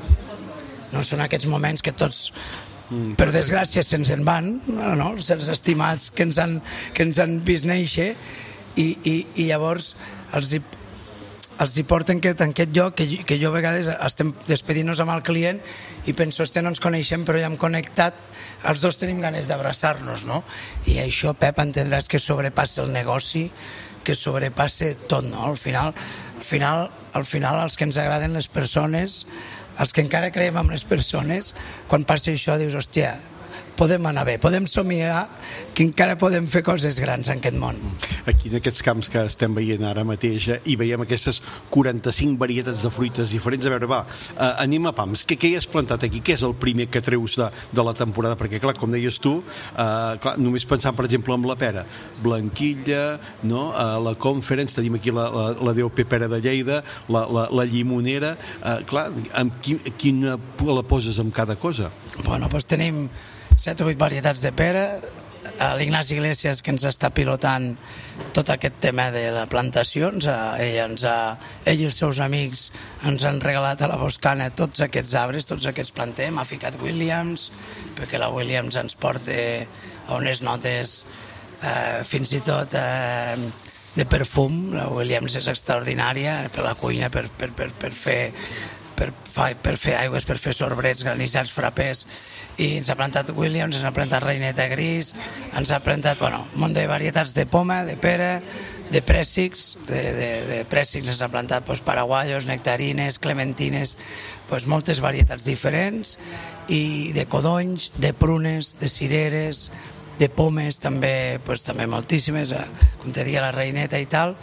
no? Són aquests moments que tots, per desgràcia, se'ns en van, no? Els estimats que ens han, que ens han vist néixer i, i, i llavors els hi, els hi porten que, en aquest lloc que, que jo a vegades estem despedint-nos amb el client i penso, hòstia, no ens coneixem però ja hem connectat, els dos tenim ganes d'abraçar-nos, no? I això, Pep, entendràs que sobrepassa el negoci, que sobrepassa tot, no? Al final, al final, al final els que ens agraden les persones, els que encara creiem en les persones, quan passa això dius, hòstia, podem anar bé, podem somiar que encara podem fer coses grans en aquest món. Aquí en aquests camps que estem veient ara mateix eh, i veiem aquestes quaranta-cinc varietats de fruites diferents, a veure, va, eh, anem a pams, què, què hi has plantat aquí? Què és el primer que treus de, de la temporada? Perquè, clar, com deies tu, eh, clar, només pensant, per exemple, en la pera, Blanquilla, no? eh, la Conference, tenim aquí la, la, la D O P Pera de Lleida, la, la, la Llimonera, eh, clar, amb qui, quina la poses amb cada cosa? Bueno, doncs tenim set o vuit varietats de pera, l'Ignasi Iglesias, que ens està pilotant tot aquest tema de la plantació, ens ha, ell, ens ha, ell i els seus amics ens han regalat a la Boscana tots aquests arbres, tots aquests plantem, ha ficat Williams, perquè la Williams ens porta a unes notes eh, fins i tot eh, de perfum. La Williams és extraordinària per la cuina, per, per, per, per fer per, per fer aigües, per fer sorbrets, granissats, frapés, i ens ha plantat Williams, ens ha plantat Reineta Gris, ens ha plantat, bueno, un munt de varietats de poma, de pera, de prèssics, de, de, de prèssics ens ha plantat pues, paraguayos, nectarines, clementines, pues, moltes varietats diferents, i de codonys, de prunes, de cireres, de pomes també, pues, també moltíssimes, com te deia la Reineta i tal,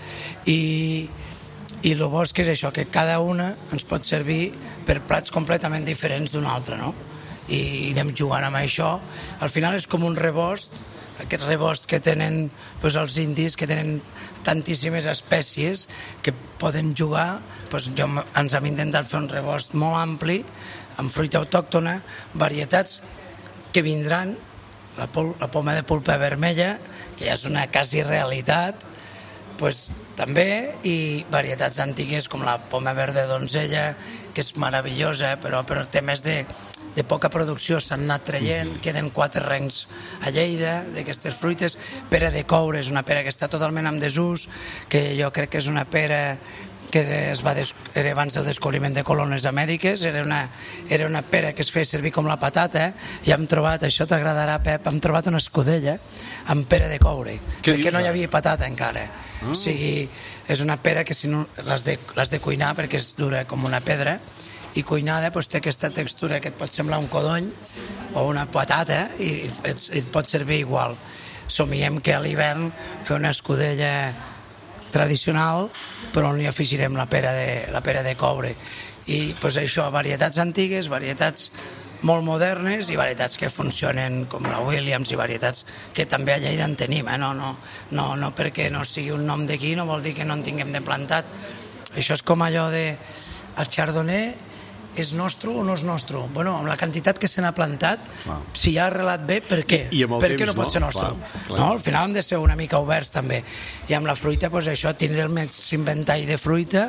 i i el bo és que és això, que cada una ens pot servir per plats completament diferents d'un altre, no? I anem jugant amb això. Al final és com un rebost, aquest rebost que tenen pues, els indis, que tenen tantíssimes espècies que poden jugar. Pues, jo, ens hem intentat fer un rebost molt ampli, amb fruita autòctona, varietats que vindran, la, pol, la poma de pulpa vermella, que ja és una quasi realitat, pues, també, i varietats antigues com la poma verda donzella, que és meravellosa, però per temes de, de poca producció s'han anat traient, queden quatre rencs a Lleida d'aquestes fruites. Pera de coure és una pera que està totalment en desús, que jo crec que és una pera que es va des... era abans del descobriment de Colón a les Amèriques, era una, era una pera que es feia servir com la patata, i hem trobat, això t'agradarà, Pep, hem trobat una escudella amb pera de coure, Què perquè dius, no hi ara? havia patata encara. Ah. O sigui, és una pera que si no l'has de, l'has de cuinar perquè és dura com una pedra, i cuinada doncs, té aquesta textura que et pot semblar un codony o una patata, i et, et pot servir igual. Somiem que a l'hivern fer una escudella tradicional, però on hi afegirem la pera de, la pera de coure. I doncs, això, varietats antigues, varietats molt modernes i varietats que funcionen com la Williams i varietats que també a Lleida en tenim, eh? no, no, no, no perquè no sigui un nom d'aquí no vol dir que no en tinguem de plantat. Això és com allò de el chardonnay és nostre o no és nostre? Bueno, amb la quantitat que se n'ha plantat, clar. Si ja ha arrelat bé, per què? I, i per què no pot no? ser nostre? Clar, clar. No? Al final hem de ser una mica oberts també. I amb la fruita, doncs això, tindre el màxim ventall de fruita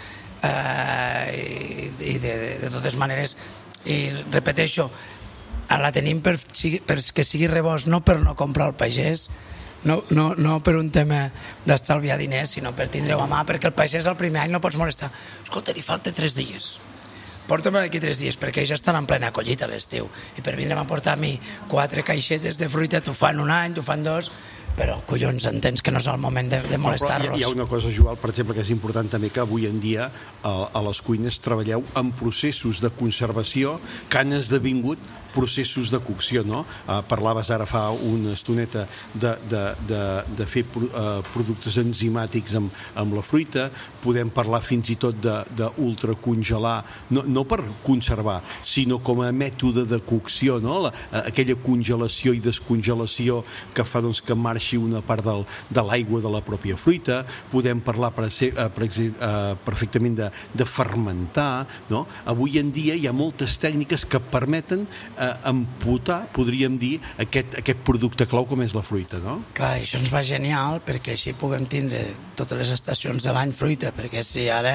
eh, i, i de, de, de totes maneres, i repeteixo, la tenim per, per que sigui rebost, no per no comprar al pagès, no, no, no per un tema d'estalviar diners, sinó per tindre-ho a mà, perquè el pagès el primer any no pots molestar. Escolta, li falta tres dies. Porta'm d'aquí tres dies, perquè ja estan en plena collita a l'estiu. I per vindre'm a portar a mi quatre caixetes de fruita, t'ho fan un any, t'ho fan dos, però, collons, entens que no és el moment de, de molestar-los. Hi ha una cosa, Joel, per exemple, que és important també, que avui en dia a, a les cuines treballeu en processos de conservació que han esdevingut processos de cocció, no? Uh, parlaves ara fa una estoneta de, de, de, de fer pro, uh, productes enzimàtics amb, amb la fruita, podem parlar fins i tot d'ultracongelar, no, no per conservar, sinó com a mètode de cocció, no? La, uh, aquella congelació i descongelació que fa doncs, que marxi una part del, de l'aigua de la pròpia fruita, podem parlar per, ser, uh, per exemple, uh, perfectament de, de fermentar, no? Avui en dia hi ha moltes tècniques que permeten eh, amputar, podríem dir, aquest, aquest producte clau com és la fruita, no? Clar, això ens va genial perquè així puguem tindre totes les estacions de l'any fruita, perquè si ara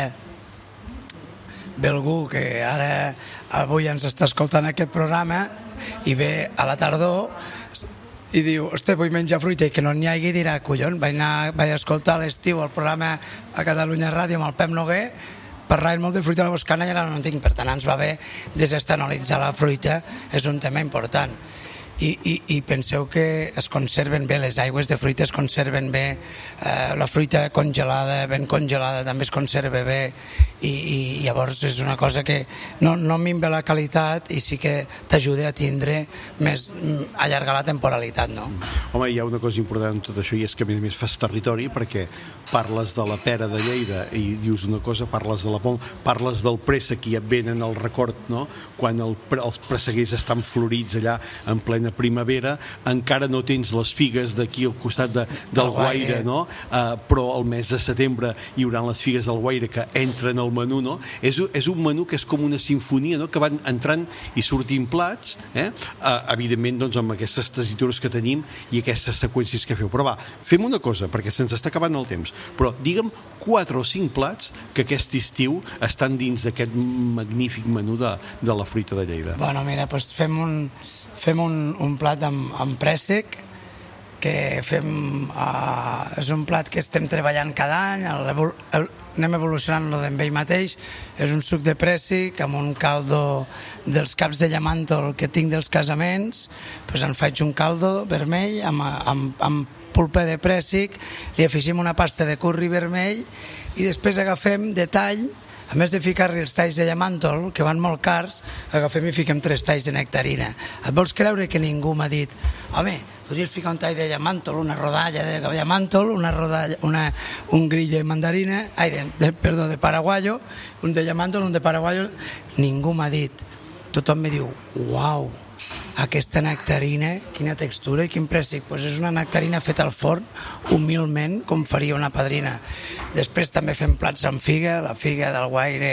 ve algú que ara avui ens està escoltant aquest programa i ve a la tardor i diu, hosti, vull menjar fruita i que no n'hi hagi, dirà, collons, vaig, anar, vaig escoltar a l'estiu el programa a Catalunya Ràdio amb el Pep Noguer, parlaven molt de fruita a la Boscana i ara no en tinc, per tant ens va bé desestanolitzar la fruita, és un tema important. I, i, i penseu que es conserven bé, les aigües de fruita es conserven bé, eh, la fruita congelada, ben congelada també es conserva bé i, i llavors és una cosa que no, no minva la qualitat i sí que t'ajuda a tindre més, allargar la temporalitat, no? Home, hi ha una cosa important en tot això i és que a més a més fas territori perquè parles de la pera de Lleida i dius una cosa, parles de la poma, parles del préssec i et venen el record, no? Quan el, els presseguers estan florits allà en plena primavera, encara no tens les figues d'aquí al costat de, del Guaire, no? Uh, però el mes de setembre hi haurà les figues del Guaire que entren al menú, no? És, és un menú que és com una sinfonia, no? Que van entrant i sortint plats, eh? Uh, evidentment, doncs, amb aquestes tesitures que tenim i aquestes seqüències que feu. Però va, fem una cosa, perquè se'ns està acabant el temps, però digue'm quatre o cinc plats que aquest estiu estan dins d'aquest magnífic menú de, de la fruita de Lleida. Bueno, mira, doncs fem un... Fem un, un plat amb, amb préssec que fem... Uh, és un plat que estem treballant cada any, el, el, anem evolucionant-lo d'en ell mateix. És un suc de préssec amb un caldo dels caps de llamàntol que tinc dels casaments, doncs en faig un caldo vermell amb, amb, amb pulpa de préssec, li afegim una pasta de curri vermell i després agafem de tall, a més de ficar-li els talls de llamàntol, que van molt cars, agafem i fiquem tres talls de nectarina. Et vols creure que ningú m'ha dit home, podries ficar un tall de llamàntol, una rodalla de llamàntol, una rodalla, una, un grill de mandarina, ai, de, de, perdó, de paraguayo, un de llamàntol, un de paraguayo. Ningú m'ha dit. Tothom me diu, uau, aquesta nectarina, quina textura i quin préssec. Pues és una nectarina feta al forn, humilment, com faria una padrina. Després també fem plats amb figa, la figa del Guaire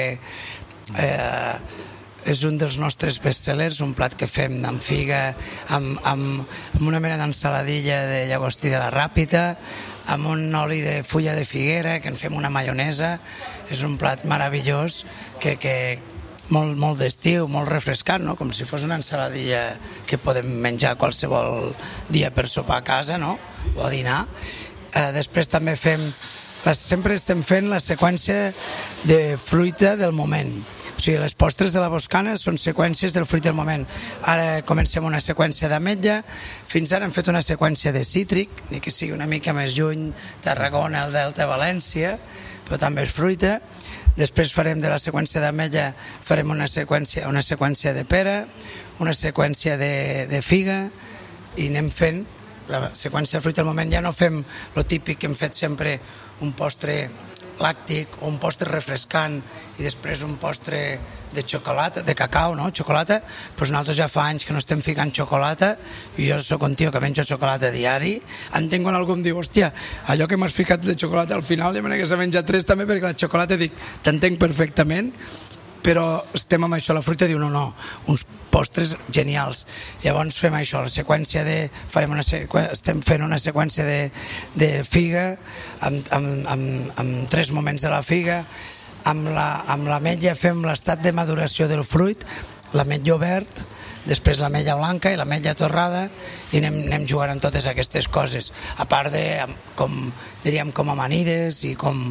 eh, és un dels nostres bestsellers, un plat que fem amb figa, amb, amb, amb una mena d'ensaladilla de llagostí de la Ràpita, amb un oli de fulla de figuera, que en fem una maionesa. És un plat meravellós que... que molt, molt d'estiu, molt refrescant, no? Com si fos una ensaladilla que podem menjar qualsevol dia per sopar a casa, no? O a dinar. Eh, després també fem, sempre estem fent la seqüència de fruita del moment. O sigui, les postres de la Boscana són seqüències del fruit del moment. Ara comencem una seqüència d'ametlla, fins ara hem fet una seqüència de cítric, ni que sigui una mica més lluny, Tarragona, el Delta, València, però també és fruita. Després farem de la seqüència d'ametlla, farem una seqüència, una seqüència de pera, una seqüència de, de figa, i anem fent la seqüència de fruita al moment. Ja no fem el típic que hem fet sempre, un postre làctic o un postre refrescant i després un postre de xocolata, de cacau, no? Xocolata, doncs nosaltres ja fa anys que no estem ficant xocolata, i jo sóc un tio que menjo xocolata diari. Entenc quan algú em diu, hòstia, allò que m'has ficat de xocolata al final, de manera que s'ha menjat tres també, perquè la xocolata, dic, t'entenc perfectament, però estem amb això, la fruita diu no, no, uns postres genials. Llavors fem això, la seqüència de, farem una seqüència, estem fent una seqüència de, de figa, amb, amb, amb, amb tres moments de la figa, amb la, amb l'ametlla fem l'estat de maduració del fruit, l'ametlla verd, després l'ametlla blanca i l'ametlla torrada, i anem, anem jugant amb totes aquestes coses, a part de, com, diríem, com amanides, i com...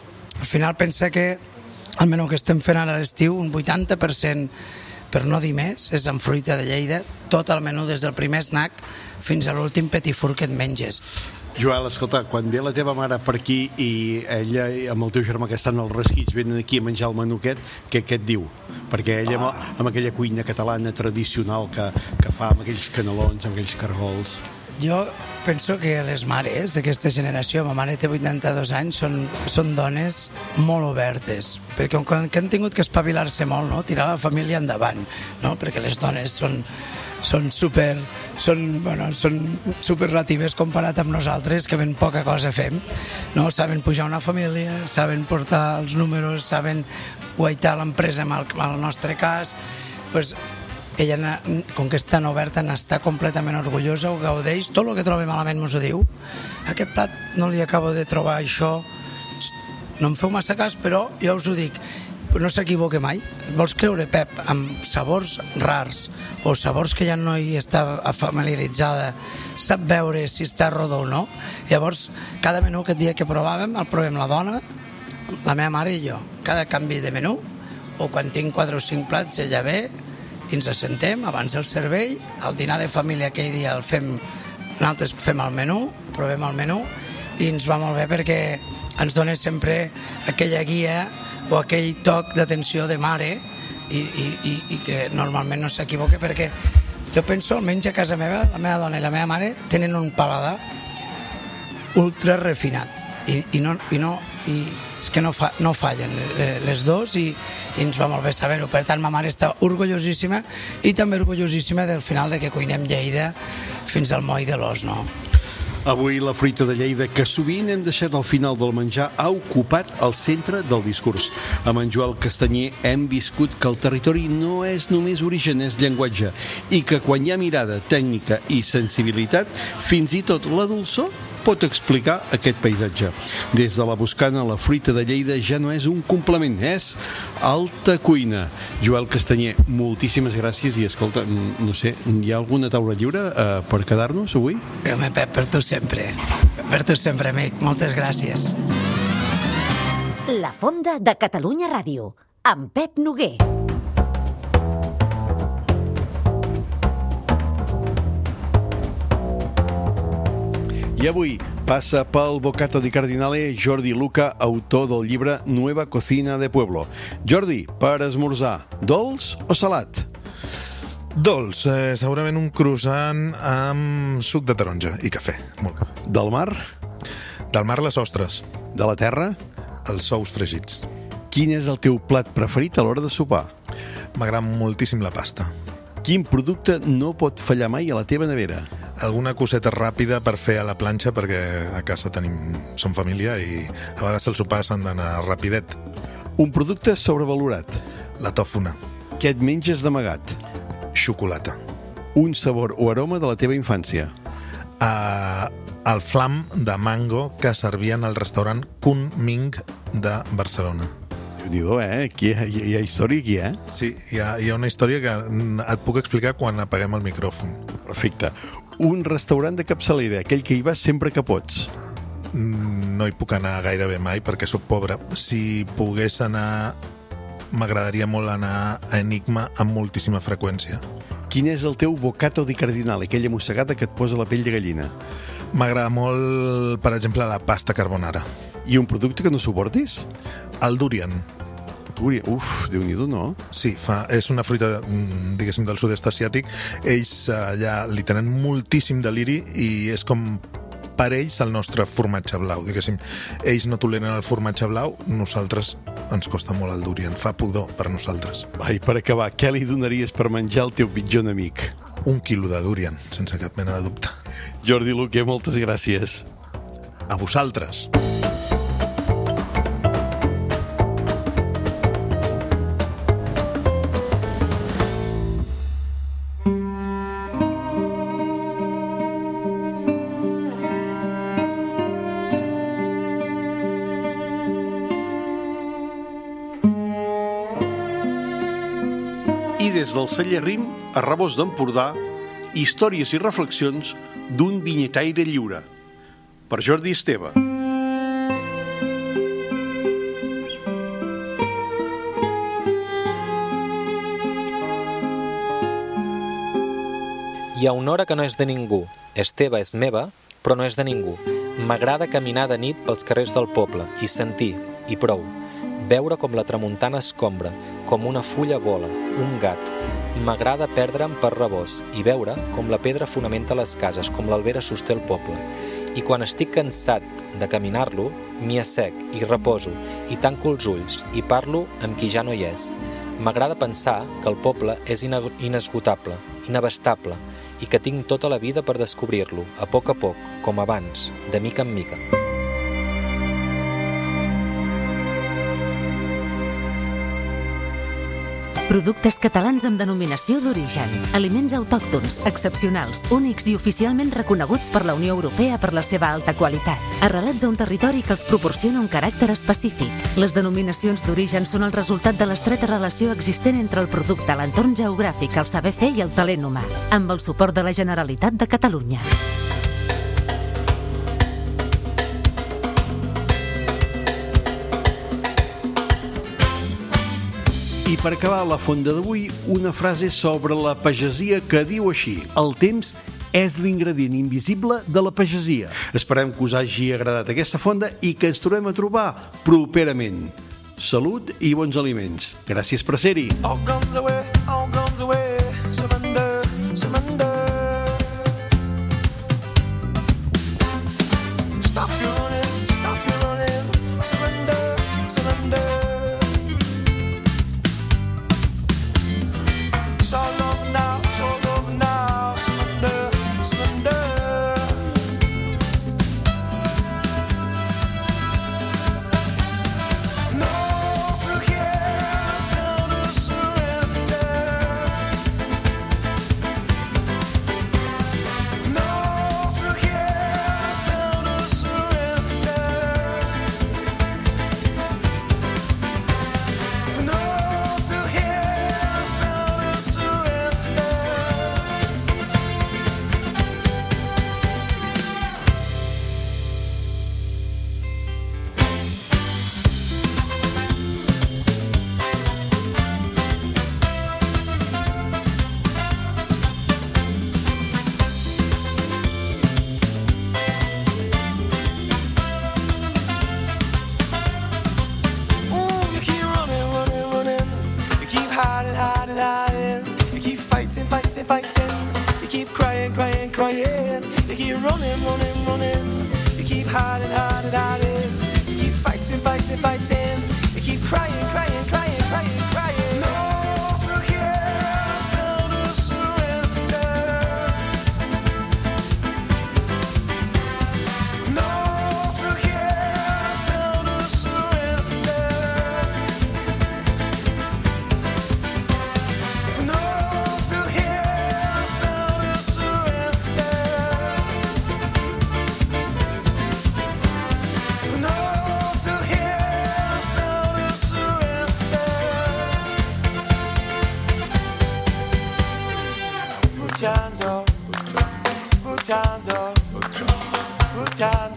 Al final pensa que el menú que estem fent ara a l'estiu, un vuitanta per cent, per no dir més, és amb fruita de Lleida, tot el menú des del primer snack fins a l'últim petit fur que et menges. Joel, escolta, quan ve la teva mare per aquí i ella amb el teu germà que estan als resquits venen aquí a menjar el menú aquest, què, què et diu? Perquè ella amb, amb aquella cuina catalana tradicional que, que fa amb aquells canelons, amb aquells cargols... Jo penso que les mares d'aquesta generació, ma mare té vuitanta-dos anys, són, són dones molt obertes, perquè que han tingut que espavilar-se molt, no? Tirar la família endavant, no? Perquè les dones són, són super són, bueno, són superlatives comparat amb nosaltres, que ben poca cosa fem, no? Saben pujar una família, saben portar els números, saben guaitar l'empresa en el, en el nostre cas, doncs ella, com que és tan oberta, n'està completament orgullosa, ho gaudeix, tot el que troba malament mos ho diu. Aquest plat no li acabo de trobar això, no em feu massa cas, però jo us ho dic, no s'equivoque mai. Vols creure, Pep, amb sabors rars o sabors que ja no hi està familiaritzada, sap veure si està rodó o no. Llavors, cada menú aquest dia que provàvem, el provem la dona, la meva mare i jo. Cada canvi de menú, o quan tinc quatre o cinc plats, ella ve, i ens assentem abans del servei, el dinar de família aquell dia el fem, nosaltres fem el menú, provem el menú, i ens va molt bé perquè ens dona sempre aquella guia o aquell toc d'atenció de mare, i, i, i, i que normalment no s'equivoca, perquè jo penso, almenys a casa meva, la meva dona i la meva mare tenen un paladar ultra refinat, i, i, no, i, no, i és que no, fa, no fallen les dos, i, i ens va molt bé saber-ho. Per tant, ma mare està orgullosíssima, i també orgullosíssima del final de que cuinem Lleida fins al moll de l'os, no? Avui la fruita de Lleida, que sovint hem deixat al final del menjar, ha ocupat el centre del discurs. Amb en Joel Castanyer hem viscut que el territori no és només origen, és llenguatge, i que quan hi ha mirada, tècnica i sensibilitat, fins i tot la dolçor pot explicar aquest paisatge. Des de la Boscana, la fruita de Lleida ja no és un complement, és alta cuina. Joel Castanyer, moltíssimes gràcies, i escolta, no sé, hi ha alguna taula lliure eh, per quedar-nos avui? Home, Pep, per tu sempre. Per tu sempre, amic. Moltes gràcies. La Fonda de Catalunya Ràdio, amb Pep Noguer. I avui passa pel Bocato di Cardinale Jordi Luca, autor del llibre Nueva Cocina de Pueblo. Jordi, per esmorzar, dolç o salat? Dolç, eh, segurament un croissant amb suc de taronja i cafè, molt cafè. Del mar? Del mar, les ostres. De la terra? Els ous fregits. Quin és el teu plat preferit a l'hora de sopar? M'agrada moltíssim la pasta. Quin producte no pot fallar mai a la teva nevera? Alguna coseta ràpida per fer a la planxa, perquè a casa tenim, som família i a vegades el sopar s'han d'anar rapidet. Un producte sobrevalorat? La tòfona. Què et menges d'amagat? Xocolata. Un sabor o aroma de la teva infància? Uh, el flam de mango que servien al restaurant Kunming de Barcelona. Déu-n'hi-do, eh? Aquí hi ha, hi ha història aquí, eh? Sí, hi ha, hi ha una història que et puc explicar quan apaguem el micròfon. Perfecte. Un restaurant de capçalera, aquell que hi vas sempre que pots? No hi puc anar gairebé mai perquè sóc pobre. Si pogués anar, m'agradaria molt anar a Enigma amb moltíssima freqüència. Quin és el teu bocato di cardinale, aquella mossegada que et posa la pell de gallina? M'agrada molt, per exemple, la pasta carbonara. I un producte que no suportis? El durian. Uf, Déu-n'hi-do, no? Sí, fa, és una fruita, diguéssim, del sud-est asiàtic. Ells allà li tenen moltíssim deliri i és com per ells el nostre formatge blau, diguéssim. Ells no toleren el formatge blau, nosaltres ens costa molt el durian, fa pudor per nosaltres. Va, i per acabar, què li donaries per menjar el teu pitjor enemic? Un quilo de durian, sense cap mena de dubte. Jordi Luque, moltes gràcies. A vosaltres. I des del celler Rim, a Rabós d'Empordà, històries i reflexions d'un vinyetaire lliure. Per Jordi Esteve. Hi ha una hora que no és de ningú. Esteve és meva, però no és de ningú. M'agrada caminar de nit pels carrers del poble i sentir, i prou, veure com la tramuntana escombra, com una fulla vola, un gat. M'agrada perdre'm per Rabós i veure com la pedra fonamenta les cases, com l'albera sosté el poble. I quan estic cansat de caminar-lo, m'hi assec i reposo, i tanco els ulls, i parlo amb qui ja no hi és. M'agrada pensar que el poble és inesgotable, inabastable, i que tinc tota la vida per descobrir-lo, a poc a poc, com abans, de mica en mica. Productes catalans amb denominació d'origen. Aliments autòctons, excepcionals, únics i oficialment reconeguts per la Unió Europea per la seva alta qualitat. Arrelats a un territori que els proporciona un caràcter específic. Les denominacions d'origen són el resultat de l'estreta relació existent entre el producte, l'entorn geogràfic, el saber fer i el talent humà, amb el suport de la Generalitat de Catalunya. I per acabar la fonda d'avui, una frase sobre la pagesia que diu així: el temps és l'ingredient invisible de la pagesia. Esperem que us hagi agradat aquesta fonda i que ens trobem a trobar properament. Salut i bons aliments. Gràcies per ser-hi. All guns away, all guns away, surrender, surrender. Stop your running, stop your running, surrender, surrender. It's all over now, it's all over now, surrender, surrender. No, through here, sound of surrender. No, through here, sound of surrender. No, through here, sound of surrender. Ooh, you keep running, running, running. You keep hiding, hiding, hiding. You keep fighting, fighting, fighting. You keep crying, crying, crying. You keep running, running, running. You keep hiding, hiding, hiding. You keep fighting, fighting, fighting. You keep crying, crying, crying, crying, crying. No, through here, sound of surrender. No, through here, sound of surrender. No, through here, sound of surrender. No, through here, sound of surrender. Put your hands up, put your hands up, put your hands